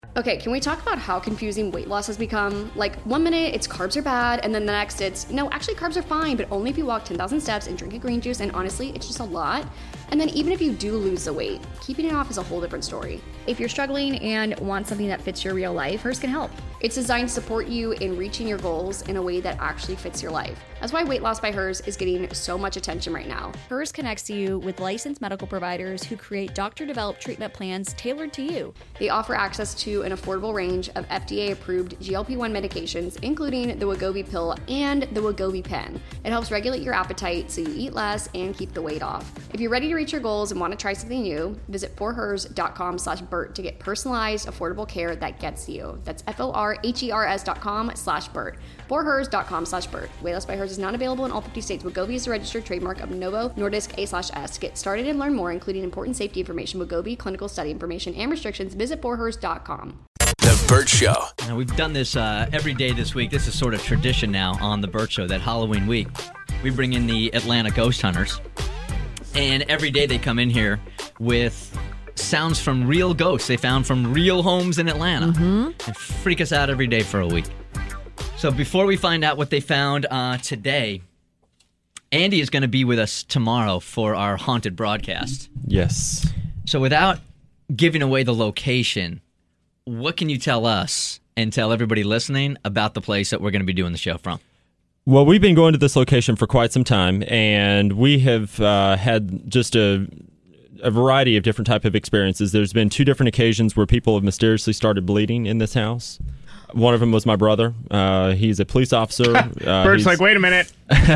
Okay, can we talk about how confusing weight loss has become? Like, 1 minute it's carbs are bad, and then the next it's, no, actually carbs are fine, but only if you walk 10,000 steps and drink a green juice, and honestly, it's just a lot. And then even if you do lose the weight, keeping it off is a whole different story. If you're struggling and want something that fits your real life, Hers can help. It's designed to support you in reaching your goals in a way that actually fits your life. That's why Weight Loss by Hers is getting so much attention right now. Hers connects you with licensed medical providers who create doctor-developed treatment plans tailored to you. They offer access to an affordable range of FDA-approved GLP-1 medications, including the Wegovy pill and the Wegovy pen. It helps regulate your appetite so you eat less and keep the weight off. If you're ready to reach your goals and want to try something new, visit forhers.com/Bert to get personalized, affordable care that gets you. That's forhers.com/Bert. forhers.com/Bert. Weight Loss by Hers is not available in all 50 states. Wegovy is a registered trademark of Novo Nordisk A/S. To get started and learn more, including important safety information, Wegovy clinical study information, and restrictions, visit forhers.com. The Bert Show. Now, we've done this every day this week. This is sort of tradition now on The Bert Show, that Halloween week. We bring in the Atlanta ghost hunters, and every day they come in here with sounds from real ghosts they found from real homes in Atlanta and freak us out every day for a week. So before we find out what they found today, Andy is going to be with us tomorrow for our haunted broadcast. Yes. So without giving away the location, what can you tell us and tell everybody listening about the place that we're going to be doing the show from? Well, we've been going to this location for quite some time, and we have had just a variety of different type of experiences. There's been 2 different occasions where people have mysteriously started bleeding in this house. One of them was my brother. He's a police officer. Bert's like, wait a minute.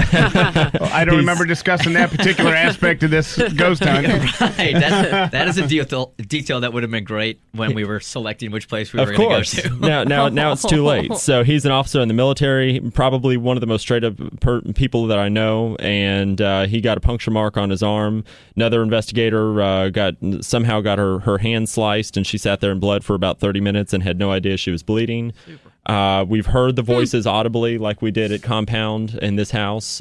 I don't remember discussing that particular aspect of this ghost hunt. Right. That is a detail that would have been great when we were selecting which place we were going to go to. Now it's too late. So he's an officer in the military, probably one of the most straight-up people that I know, and he got a puncture mark on his arm. Another investigator somehow got her hand sliced, and she sat there in blood for about 30 minutes and had no idea she was bleeding. We've heard the voices audibly like we did at Compound in this house.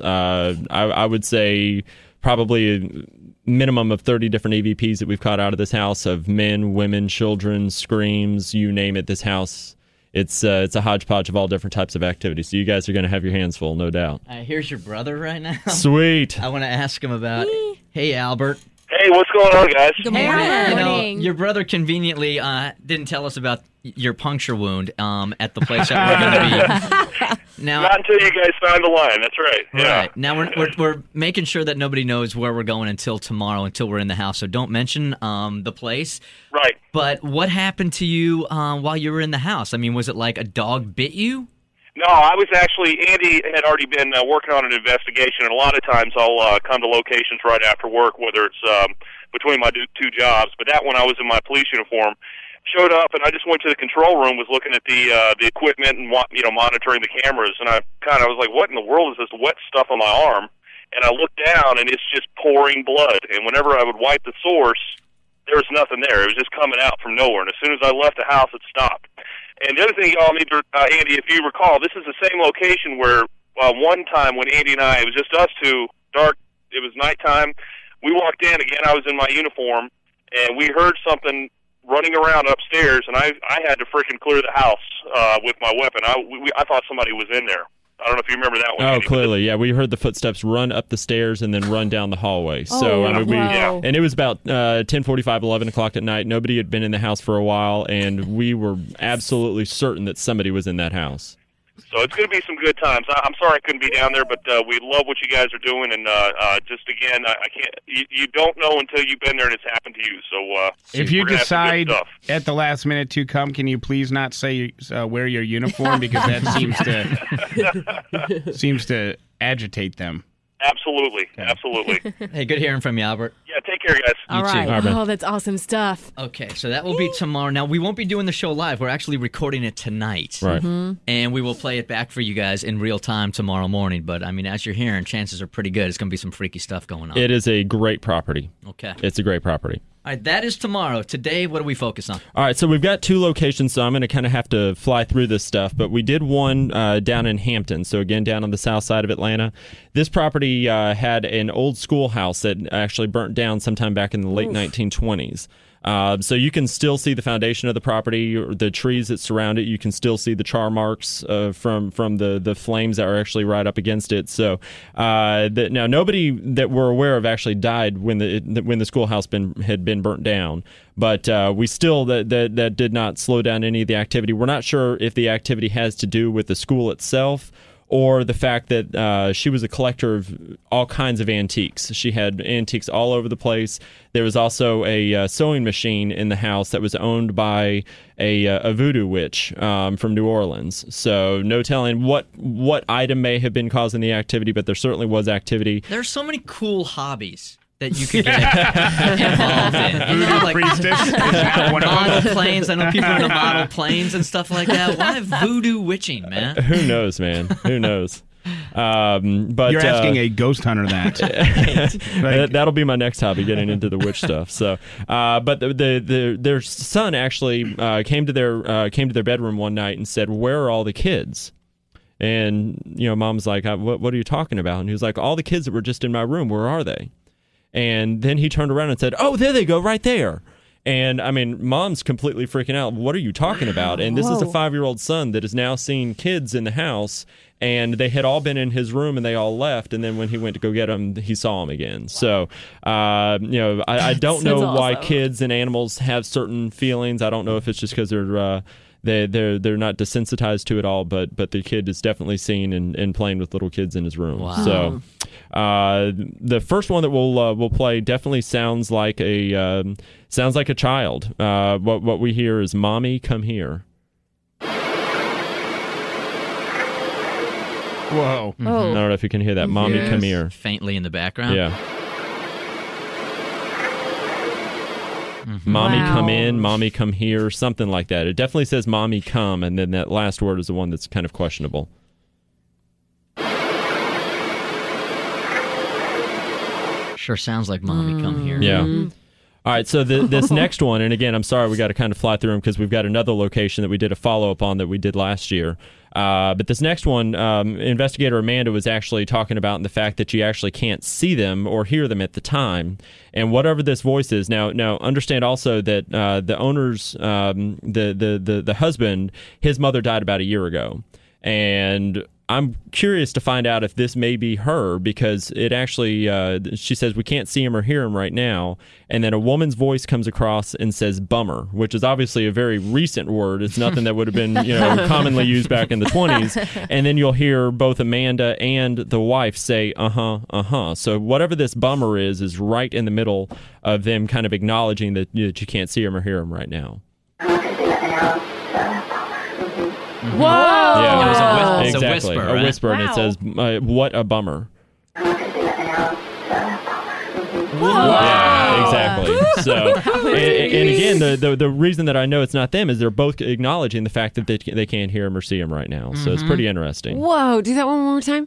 I would say probably a minimum of 30 different EVPs that we've caught out of this house of men, women, children, screams, you name it. This house, it's a hodgepodge of all different types of activities. So you guys are going to have your hands full, no doubt. Here's your brother right now. Sweet. I want to ask him about, hey, Albert. Hey, what's going on, guys? Good morning. Your brother conveniently didn't tell us about your puncture wound at the place that we're going to be. Now, not until you guys signed the line. That's right. Yeah. Right. Now we're making sure that nobody knows where we're going until tomorrow, until we're in the house. So don't mention the place. Right. But what happened to you while you were in the house? I mean, was it like a dog bit you? No, I was actually, Andy had already been working on an investigation, and a lot of times I'll come to locations right after work, whether it's between my 2 jobs. But that one I was in my police uniform. Showed up, and I just went to the control room, was looking at the equipment and monitoring the cameras, and I was like, what in the world is this wet stuff on my arm? And I looked down, and it's just pouring blood. And whenever I would wipe the source, there was nothing there. It was just coming out from nowhere. And as soon as I left the house, it stopped. And the other thing y'all need to, Andy, if you recall, this is the same location where one time when Andy and I, it was just us 2, dark, it was nighttime, we walked in, again, I was in my uniform, and we heard something running around upstairs, and I had to freaking clear the house with my weapon. I thought somebody was in there. I don't know if you remember that one. Oh, clearly, yeah. We heard the footsteps run up the stairs and then run down the hallway. And it was about 10:45, 11 o'clock at night. Nobody had been in the house for a while, and we were absolutely certain that somebody was in that house. So it's going to be some good times. I'm sorry I couldn't be down there, but we love what you guys are doing. And just again, I can't. You don't know until you've been there and it's happened to you. So if you decide at the last minute to come, can you please not say wear your uniform, because that seems to agitate them. Absolutely. Absolutely. Hey, good hearing from you, Albert. Yeah, take care, guys. All right. Oh, that's awesome stuff. Okay, so that will be tomorrow. Now, we won't be doing the show live. We're actually recording it tonight. Right. Mm-hmm. And we will play it back for you guys in real time tomorrow morning. But, I mean, as you're hearing, chances are pretty good. It's going to be some freaky stuff going on. It is a great property. Okay. It's a great property. All right, that is tomorrow. Today, what do we focus on? All right, so we've got 2 locations, so I'm going to kind of have to fly through this stuff. But we did one down in Hampton, so again, down on the south side of Atlanta. This property had an old schoolhouse that actually burnt down sometime back in the late 1920s. So you can still see the foundation of the property, or the trees that surround it. You can still see the char marks from the flames that are actually right up against it. So now nobody that we're aware of actually died when the schoolhouse had been burnt down. But we still that did not slow down any of the activity. We're not sure if the activity has to do with the school itself, or the fact that she was a collector of all kinds of antiques. She had antiques all over the place. There was also a sewing machine in the house that was owned by a voodoo witch from New Orleans. So no telling what item may have been causing the activity, but there certainly was activity. There's so many cool hobbies that you could get involved in. You know, like Priestess is not one of them. model planes. I know people into model planes and stuff like that. Why voodoo witching, man? Who knows, man? Who knows? But You're asking a ghost hunter that. That'll be my next hobby, getting into the witch stuff. So, but their son actually came to their bedroom one night and said, "Where are all the kids?" And mom's like, "What are you talking about?" And he was like, "All the kids that were just in my room. Where are they?" And then he turned around and said, "Oh, there they go, right there." And I mean, mom's completely freaking out. What are you talking about? And this is a 5-year-old son that is now seeing kids in the house, and they had all been in his room and they all left. And then when he went to go get them, he saw them again. So, I don't know why kids and animals have certain feelings. I don't know if it's just because they're not desensitized to it all, but the kid is definitely seen and playing with little kids in his room. Wow. So the first one that we'll play definitely sounds like a child. What we hear is "Mommy, come here." Whoa. I don't know if you can hear that. "Mommy, come here." Faintly in the background. Yeah. "Mommy, come in," "Mommy, come here," something like that. It definitely says "Mommy, come," and then that last word is the one that's kind of questionable. Sure sounds like "Mommy, come here." Yeah. All right, so this next one, and again, I'm sorry we got to kind of fly through them because we've got another location that we did a follow-up on that we did last year. But this next one, investigator Amanda was actually talking about the fact that you actually can't see them or hear them at the time. And whatever this voice is, now understand also that the owner's, the husband, his mother died about a year ago. And I'm curious to find out if this may be her, because it actually, she says we can't see him or hear him right now. And then a woman's voice comes across and says "bummer," which is obviously a very recent word. It's nothing that would have been commonly used back in the 20s. And then you'll hear both Amanda and the wife say uh-huh. So whatever this "bummer" is right in the middle of them kind of acknowledging that you can't see him or hear him right now. Whoa! Yeah, It was a exactly. whisper, right? A whisper, and it says, "What a bummer." Yeah, exactly. So, and again, the reason that I know it's not them is they're both acknowledging the fact that they can't hear him or see him right now. So it's pretty interesting. Whoa! Do that one more time.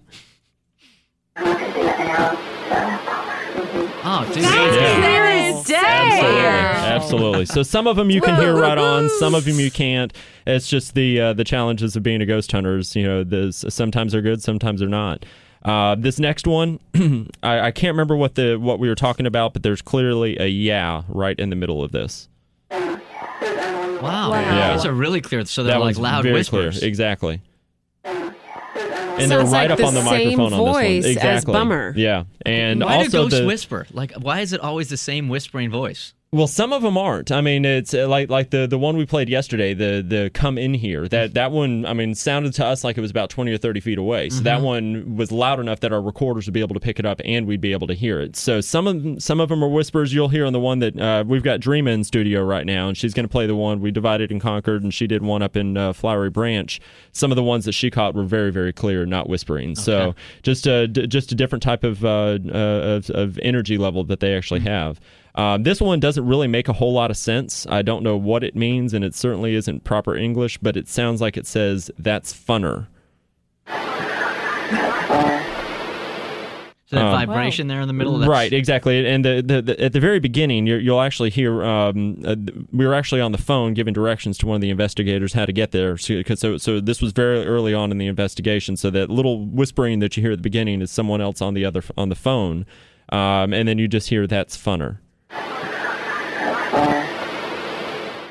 Oh, dude. Clear as day. Absolutely. So some of them you can hear right on, some of them you can't. It's just the challenges of being a ghost hunter. Sometimes they're good, sometimes they're not. This next one, I can't remember what we were talking about, but there's clearly a "yeah" right in the middle of this. Wow. Yeah. Those are really clear. So they're That like was loud very whispers. Clear. Exactly. And Sounds they're right like up on the the same microphone on this one. voice as Exactly. Bummer. Yeah. And Why do also ghosts whisper? Like, why is it always the same whispering voice? Well, some of them aren't. I mean, it's like the one we played yesterday, the "come in here." That one, I mean, sounded to us like it was about 20 or 30 feet away. So that one was loud enough that our recorders would be able to pick it up and we'd be able to hear it. So some of them are whispers. You'll hear on the one that we've got Dreama in studio right now, and she's going to play the one we divided and conquered, and she did one up in Flowery Branch. Some of the ones that she caught were very, very clear, not whispering. Okay. So just a different type of energy level that they actually have. This one doesn't really make a whole lot of sense. I don't know what it means, and it certainly isn't proper English, but it sounds like it says, "That's funner." So that vibration there in the middle of that. Right, exactly. And at the very beginning, you'll actually hear, we were actually on the phone giving directions to one of the investigators how to get there. So this was very early on in the investigation. So that little whispering that you hear at the beginning is someone else on the phone. And then you just hear "that's funner."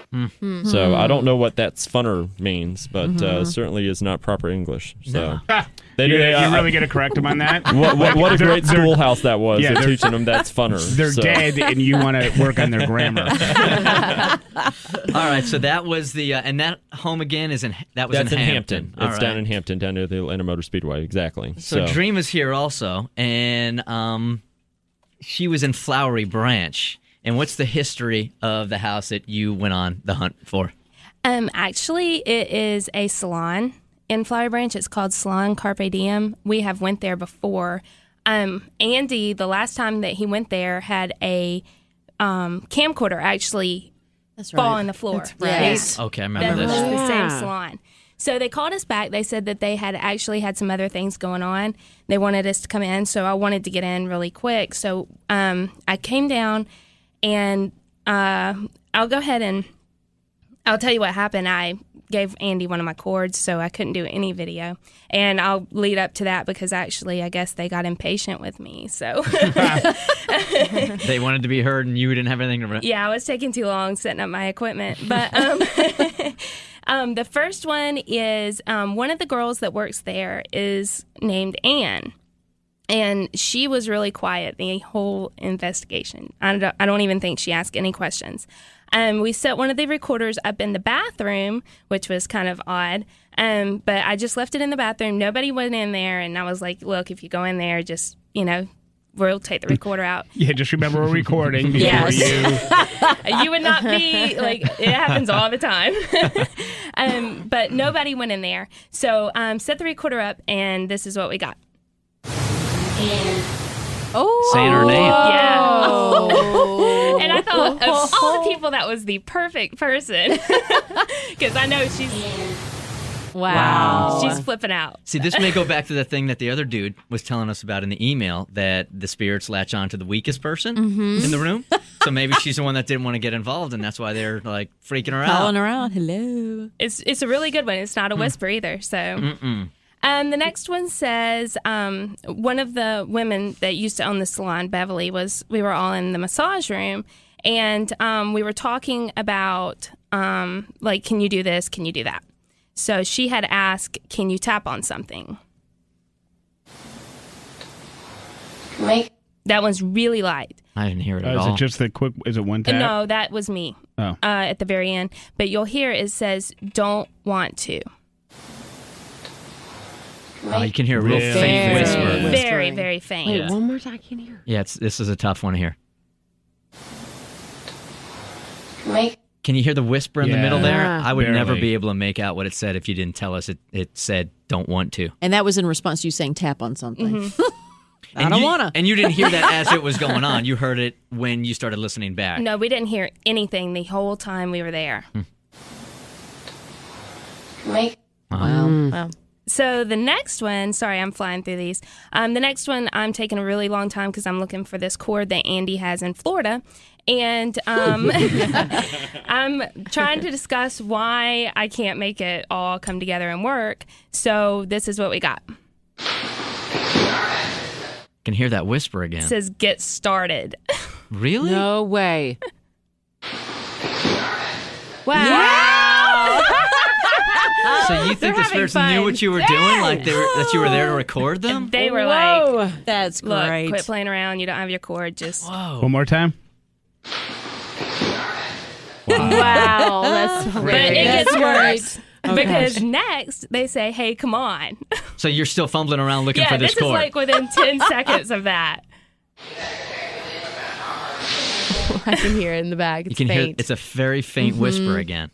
So I don't know what that's funner means, but certainly is not proper English. So they You do. really going to correct him on that? What a great schoolhouse that was. Yeah, they're they're- teaching them that's funner. They're So- dead, and you want to work on their grammar. All right, so that was the and that home again is That's in in Hampton. Hampton. All It's right. down in Hampton, down near the Atlanta Motor Speedway. Exactly. So Dream is here also, and she was in Flowery Branch. And what's the history of the house that you went on the hunt for? Actually, it is a salon in Flowery Branch. It's called Salon Carpe Diem. We have went there before. Andy, the last time that he went there, had a camcorder actually fall on the floor. That's right. Yes. Okay, I That remember was this. the same Yeah. salon. So they called us back. They said that they had actually had some other things going on. They wanted us to come in, so I wanted to get in really quick. So I came down, and I'll go ahead and I'll tell you what happened. I gave Andy one of my cords, so I couldn't do any video. And I'll lead up to that because actually I guess they got impatient with me. So They wanted to be heard, and you didn't have anything to. yeah, I was taking too long setting up my equipment. But the first one is one of the girls that works there is named Anne. And she was really quiet the whole investigation. I don't even think she asked any questions. We set one of the recorders up in the bathroom, which was kind of odd. But I just left it in the bathroom. Nobody went in there. And I was like, look, if you go in there, just, we'll take the recorder out. Yeah, just remember we're recording before Yes. you. You would not be like, it happens all the time. But nobody went in there. So set the recorder up, and this is what we got. Saying her name. Yeah. And I thought of all the people, that was the perfect person. Because I know she's Wow. she's flipping out. See, this may go back to the thing that the other dude was telling us about in the email, that the spirits latch on to the weakest person in the room. So maybe she's the one that didn't want to get involved, and that's why they're like freaking her out. Calling around. Hello. It's a really good one. It's not a whisper either. So the next one says one of the women that used to own the salon, Beverly, we were all in the massage room, and we were talking about like, can you do this? Can you do that? So she had asked, can you tap on something? That one's really light. I didn't hear it at Is all. it just the quick? Is it one tap? No, that was me at the very end. But you'll hear it says, don't want to. Oh, you can hear a real Really? faint whisper. Very- Very, very faint. Wait, one more time. I can't hear. Yeah, this is a tough one here. Can you hear the whisper in the Yeah. middle there? Yeah. I would never Barely. be able to make out what it said if you didn't tell us it said don't want to. And that was in response to you saying tap on something. I And don't you- want to. And you didn't hear that as it was going on. You heard it when you started listening back. No, we didn't hear anything the whole time we were there. Wow. So the next one, sorry, I'm flying through these. The next one, I'm taking a really long time because I'm looking for this cord that Andy has in Florida. And I'm trying to discuss why I can't make it all come together and work. So this is what we got. Can hear that whisper again. It says, get started. Really? No way. Wow. So you think the having spirits fun. knew what you were doing, like that you were there to record them? They were like, That's look, great. quit playing around. You don't have your cord. Just One more time. Wow. That's But great. it gets worse. Okay. Because next they say, hey, come on. So you're still fumbling around looking Yeah, for this this is cord. like within 10 seconds of that. I can hear it in the back. you It's can hear faint. it's a very faint whisper again.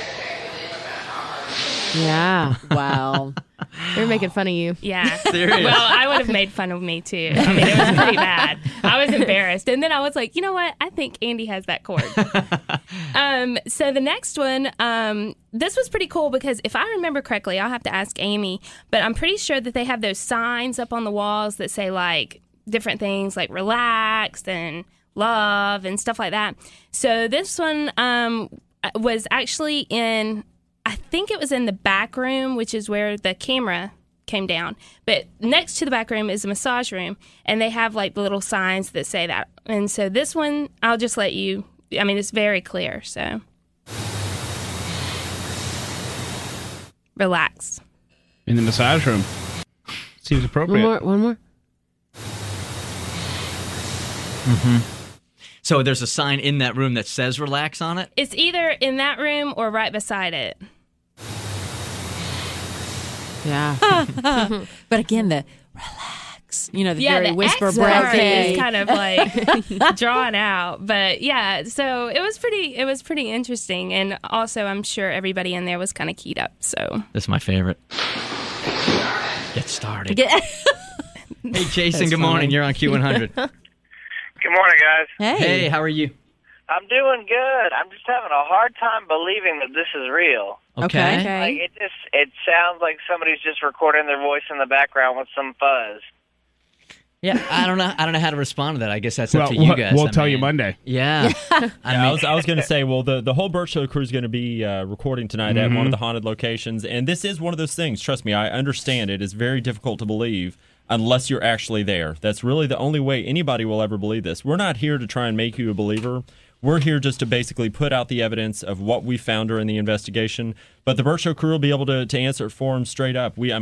Yeah. Wow. They're making fun of you. Yeah. Serious? Well, I would have made fun of me too. I mean, it was pretty bad. I was embarrassed. And then I was like, you know what? I think Andy has that cord. So the next one, this was pretty cool because if I remember correctly, I'll have to ask Amy, but I'm pretty sure that they have those signs up on the walls that say like different things like relaxed and love and stuff like that. So this one was actually I think it was in the back room, which is where the camera came down. But next to the back room is a massage room, and they have like the little signs that say that. And so this one, I'll just let you, I mean, it's very clear, so. relax. In the massage room. Seems appropriate. One more. So there's a sign in that room that says relax on it? It's either in that room or right beside it. Yeah. But again, the relax, the very the whisper X part breathy. is kind of like drawn out. But yeah, so it was pretty interesting. And also, I'm sure everybody in there was kind of keyed up. So That's my favorite. Get started. Hey, Jason, good morning. You're on Q100. Good morning, guys. Hey, how are you? I'm doing good. I'm just having a hard time believing that this is real. Okay. Like it sounds like somebody's just recording their voice in the background with some fuzz. Yeah, I don't know how to respond to that. I guess that's up to you guys. We'll tell you Monday. Yeah. I was going to say, well, the whole Burt Show crew is going to be recording tonight at one of the haunted locations, and this is one of those things. Trust me, I understand it is very difficult to believe unless you're actually there. That's really the only way anybody will ever believe this. We're not here to try and make you a believer. We're here just to basically put out the evidence of what we found during the investigation. But the Burt Show crew will be able to answer it for them straight up. We've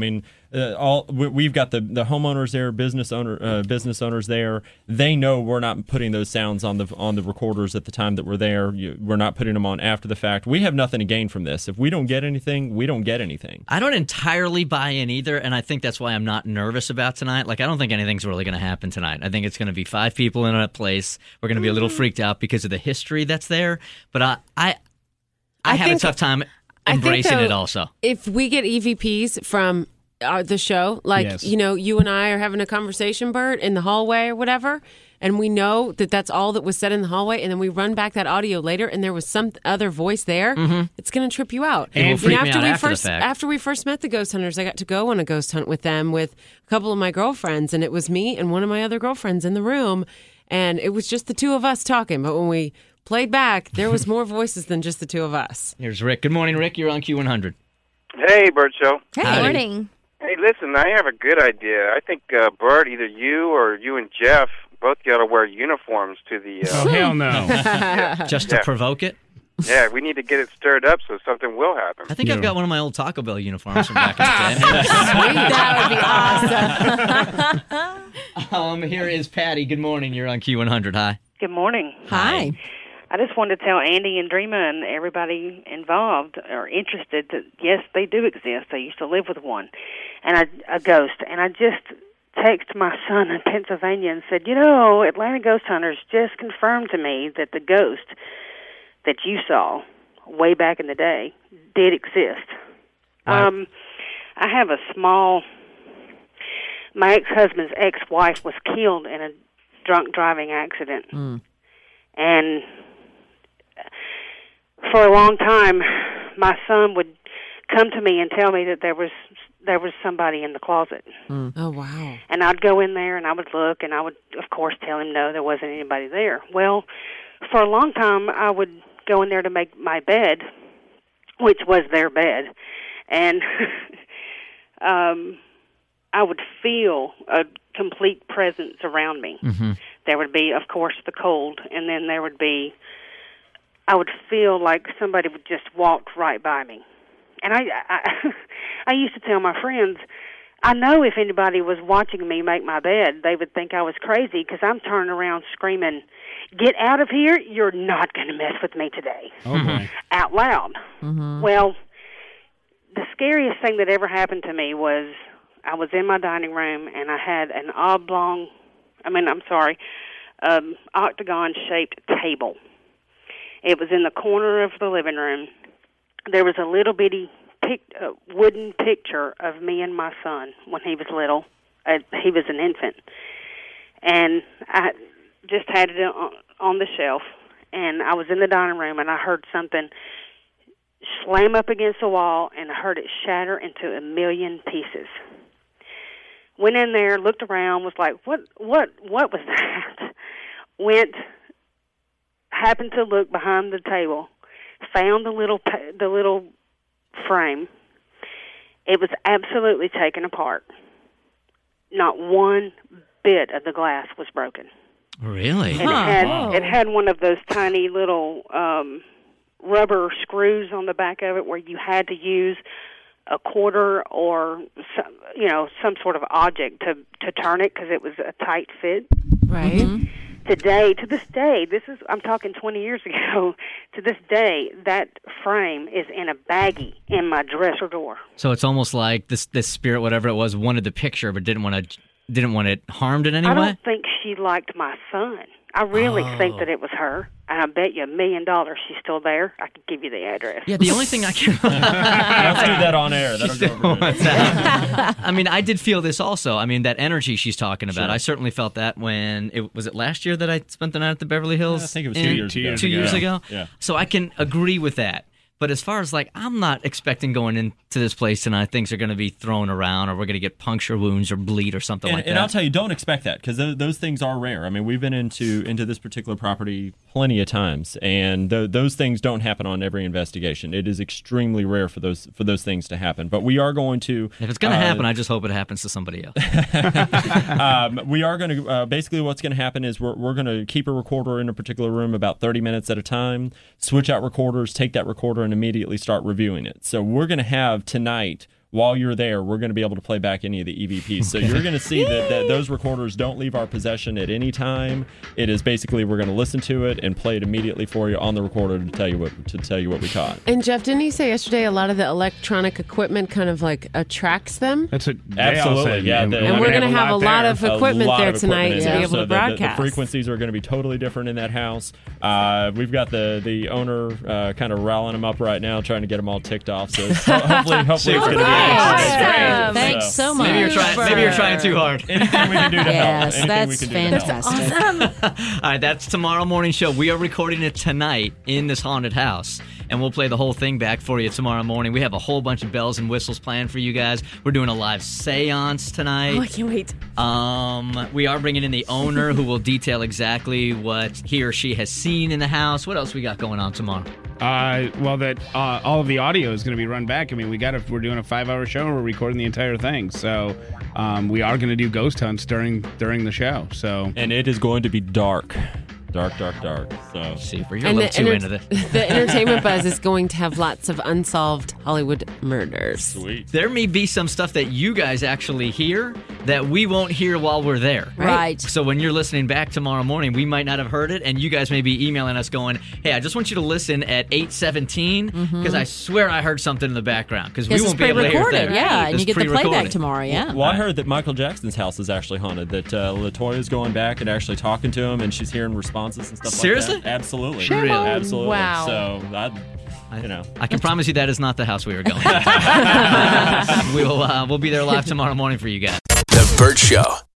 got the homeowners there, business owners there. They know we're not putting those sounds on the recorders at the time that we're there. We're not putting them on after the fact. We have nothing to gain from this. If we don't get anything, we don't get anything. I don't entirely buy in either, and I think that's why I'm not nervous about tonight. Like, I don't think anything's really going to happen tonight. I think it's going to be 5 people in a place. We're going to be a little freaked out because of the history that's there. But I have a tough time embracing it also. If we get EVPs from the show, like, Yes. you and I are having a conversation, Bert, in the hallway or whatever, and we know that that's all that was said in the hallway, and then we run back that audio later, and there was some other voice there, it's going to trip you out. It will freak me out after the fact. After we first met the ghost hunters, I got to go on a ghost hunt with them with a couple of my girlfriends, and it was me and one of my other girlfriends in the room, and it was just the two of us talking, but when we played back, there was more voices than just the two of us. Here's Rick. Good morning, Rick. You're on Q100. Hey, Burt Show. Hey, Howdy. morning. Hey, listen, I have a good idea. I think, Burt, either you or you and Jeff both got to wear uniforms to the... Oh, hell no. Just to provoke it? Yeah, we need to get it stirred up so something will happen. I think I've got one of my old Taco Bell uniforms from back in the day. That would be awesome. Here is Patty. Good morning. You're on Q100. Hi. Good morning. Hi. I just wanted to tell Andy and Dreama and everybody involved or interested that, yes, they do exist. I used to live with one, and a ghost. And I just texted my son in Pennsylvania and said, Atlanta Ghost Hunters just confirmed to me that the ghost that you saw way back in the day did exist. Right. I have my ex-husband's ex-wife was killed in a drunk driving accident. And for a long time, my son would come to me and tell me that there was somebody in the closet. Oh, wow. And I'd go in there and I would look and I would, of course, tell him no, there wasn't anybody there. Well, for a long time, I would go in there to make my bed, which was their bed, and I would feel a complete presence around me. There would be, of course, the cold, and then there would be, I would feel like somebody would just walk right by me. And I used to tell my friends, I know if anybody was watching me make my bed, they would think I was crazy because I'm turning around screaming, "Get out of here, you're not going to mess with me today." Oh, boy. Out loud. Well, the scariest thing that ever happened to me was I was in my dining room and I had an octagon-shaped table. It was in the corner of the living room. There was a little bitty wooden picture of me and my son when he was little. He was an infant. And I just had it on the shelf. And I was in the dining room and I heard something slam up against the wall and I heard it shatter into a million pieces. Went in there, looked around, was like, what was that? Happened to look behind the table, found the little frame. It was absolutely taken apart. Not one bit of the glass was broken. Really? And it had one of those tiny little rubber screws on the back of it where you had to use a quarter or some sort of object to turn it because it was a tight fit. Right. To this day, I'm talking 20 years ago, to this day, that frame is in a baggie in my dresser drawer. So it's almost like this spirit, whatever it was, wanted the picture but didn't want it harmed in any way? I don't think she liked my son. I really think that it was her, and I bet you $1 million she's still there. I could give you the address. Yeah, the only thing I can... Let's do that on air. That'll go over good. I mean, I did feel this also. I mean, that energy she's talking about. Sure. I certainly felt that when... Was it last year that I spent the night at the Beverly Hills? I think it was 2 years ago. 2 years ago? Yeah. So I can agree with that. But as far as I'm not expecting going into this place tonight, things are going to be thrown around or we're going to get puncture wounds or bleed or something like that. And I'll tell you, don't expect that because those things are rare. I mean, we've been into this particular property plenty of times, and those things don't happen on every investigation. It is extremely rare for those things to happen. But we are going to... If it's going to happen, I just hope it happens to somebody else. We are going to... basically, what's going to happen is we're going to keep a recorder in a particular room about 30 minutes at a time, switch out recorders, take that recorder, and immediately start reviewing it. So we're going to have tonight, while you're there, we're going to be able to play back any of the EVPs. So you're going to see that those recorders don't leave our possession at any time. It is basically we're going to listen to it and play it immediately for you on the recorder to tell you what we caught. And Jeff, didn't you say yesterday a lot of the electronic equipment kind of attracts them? That's what absolutely, yeah. And we're going to have a lot of equipment there tonight to be able to broadcast. The frequencies are going to be totally different in that house. We've got the owner kind of riling them up right now, trying to get them all ticked off. So hopefully it's going to be. Awesome. Thanks so much. Maybe you're trying too hard. Anything we can do to help. Yes, that's fantastic. All right, that's tomorrow morning show. We are recording it tonight in this haunted house, and we'll play the whole thing back for you tomorrow morning. We have a whole bunch of bells and whistles planned for you guys. We're doing a live seance tonight. Oh, I can't wait. We are bringing in the owner who will detail exactly what he or she has seen in the house. What else we got going on tomorrow? All of the audio is going to be run back. I mean, we're doing a 5-hour show. We're recording the entire thing, so we are going to do ghost hunts during the show. So, and it is going to be dark. Dark. So, see, you're a little too into this. The entertainment buzz is going to have lots of unsolved Hollywood murders. Sweet. There may be some stuff that you guys actually hear that we won't hear while we're there. Right. So when you're listening back tomorrow morning, we might not have heard it, and you guys may be emailing us going, "Hey, I just want you to listen at 8:17 because I swear I heard something in the background because we won't be able to hear it." Yeah, and you get the playback tomorrow. Yeah. Well, I heard that Michael Jackson's house is actually haunted. That LaToya's going back and actually talking to him, and she's hearing responses and stuff. Seriously? Like that. Absolutely. Really? Absolutely. Wow. So I can promise you that is not the house we were going to. We'll be there live tomorrow morning for you guys. The Burt Show.